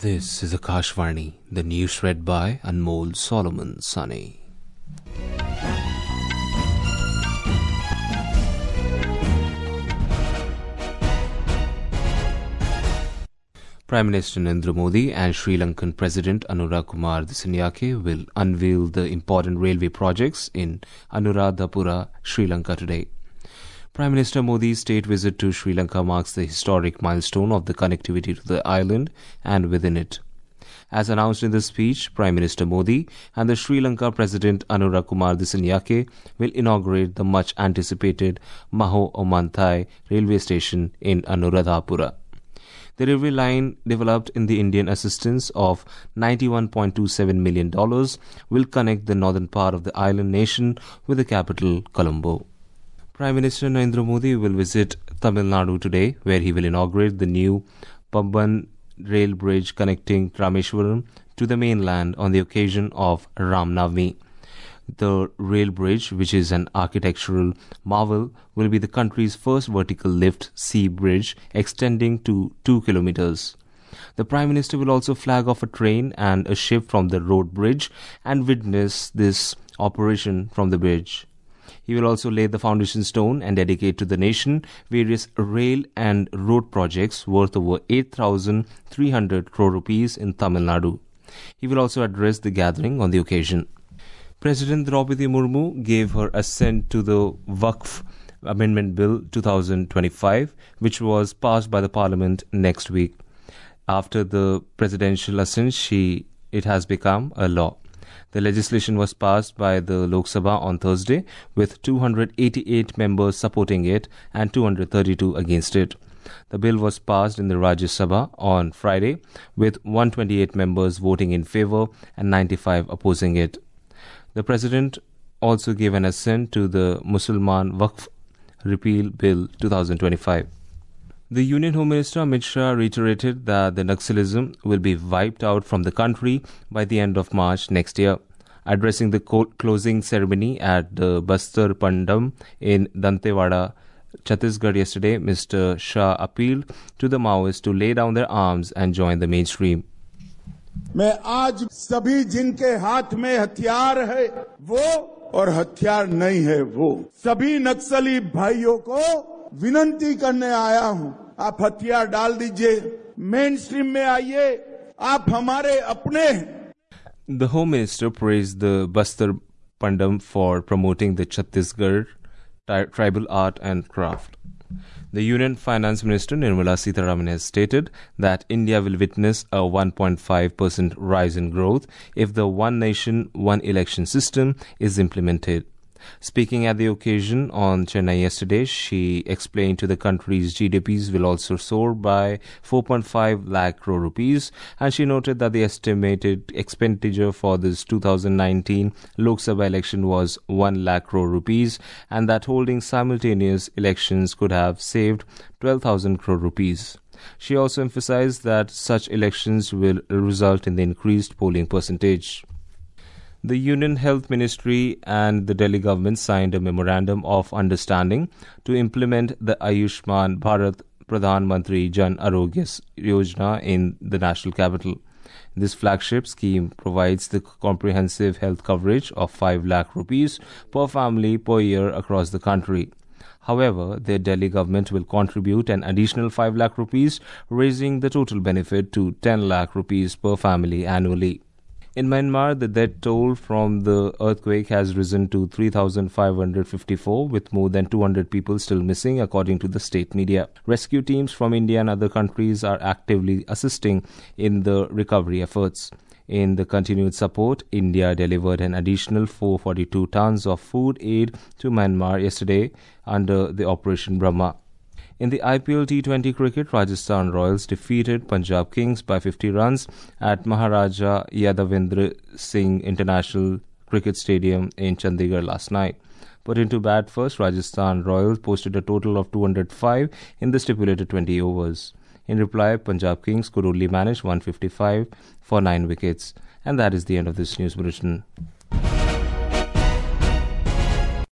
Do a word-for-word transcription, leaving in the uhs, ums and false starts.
This is Akashvani, the news read by Anmol Solomon Sani. Prime Minister Narendra Modi and Sri Lankan President Anura Kumar Dissanayake will unveil the important railway projects in Anuradhapura, Sri Lanka today. Prime Minister Modi's state visit to Sri Lanka marks the historic milestone of the connectivity to the island and within it. As announced in the speech, Prime Minister Modi and the Sri Lanka President Anura Kumar Dissanayake will inaugurate the much-anticipated Maho Omanthai railway station in Anuradhapura. The railway line, developed in the Indian assistance of ninety-one point two seven million dollars, will connect the northern part of the island nation with the capital, Colombo. Prime Minister Narendra Modi will visit Tamil Nadu today, where he will inaugurate the new Pamban rail bridge connecting Rameswaram to the mainland on the occasion of Ram Navami. The rail bridge, which is an architectural marvel, will be the country's first vertical lift sea bridge extending to two kilometers. The Prime Minister will also flag off a train and a ship from the road bridge and witness this operation from the bridge. He will also lay the foundation stone and dedicate to the nation various rail and road projects worth over eight thousand three hundred crore rupees in Tamil Nadu. He will also address the gathering on the occasion. President Draupadi Murmu gave her assent to the Waqf Amendment Bill twenty twenty-five, which was passed by the Parliament next week. After the presidential assent, she, it has become a law. The legislation was passed by the Lok Sabha on Thursday, with two hundred eighty-eight members supporting it and two hundred thirty-two against it. The bill was passed in the Rajya Sabha on Friday, with one hundred twenty-eight members voting in favour and ninety-five opposing it. The President also gave an assent to the Musalman Waqf Repeal Bill twenty twenty-five. The Union Home Minister Amit Shah reiterated that the Naxalism will be wiped out from the country by the end of March next year. Addressing the co- closing ceremony at the Bastar Pandam in Dantewada, Chhattisgarh yesterday, Mister Shah appealed to the Maoists to lay down their arms and join the mainstream. मैं आज सभी जिनके हाथ में हथियार है वो और हथियार नहीं है वो सभी नक्सली भाइयों को विनती करने आया हूं, आप हथियार डाल दीजिए, मेन स्ट्रीम में आइए, आप हमारे अपने हैं. The Home Minister praised the Bastar Pandam for promoting the Chhattisgarh tri- tribal art and craft. The Union Finance Minister Nirmala Sitharaman has stated that India will witness a one point five percent rise in growth if the One Nation, One Election system is implemented. Speaking at the occasion on Chennai yesterday, she explained to the country's G D Ps will also soar by four point five lakh crore rupees, and she noted that the estimated expenditure for this two thousand nineteen Lok Sabha election was one lakh crore rupees, and that holding simultaneous elections could have saved twelve thousand crore rupees. She also emphasized that such elections will result in the increased polling percentage. The Union Health Ministry and the Delhi government signed a memorandum of understanding to implement the Ayushman Bharat Pradhan Mantri Jan Arogya Yojana in the national capital. This flagship scheme provides the comprehensive health coverage of five lakh rupees per family per year across the country. However, the Delhi government will contribute an additional five lakh rupees, raising the total benefit to ten lakh rupees per family annually. In Myanmar, the death toll from the earthquake has risen to three thousand five hundred fifty-four, with more than two hundred people still missing, according to the state media. Rescue teams from India and other countries are actively assisting in the recovery efforts. In the continued support, India delivered an additional four hundred forty-two tons of food aid to Myanmar yesterday under the Operation Brahma. In the I P L T twenty cricket, Rajasthan Royals defeated Punjab Kings by fifty runs at Maharaja Yadavendra Singh International Cricket Stadium in Chandigarh last night. Put into bat first, Rajasthan Royals posted a total of two hundred five in the stipulated twenty overs. In reply, Punjab Kings could only manage one hundred fifty-five for nine wickets. And that is the end of this news bulletin.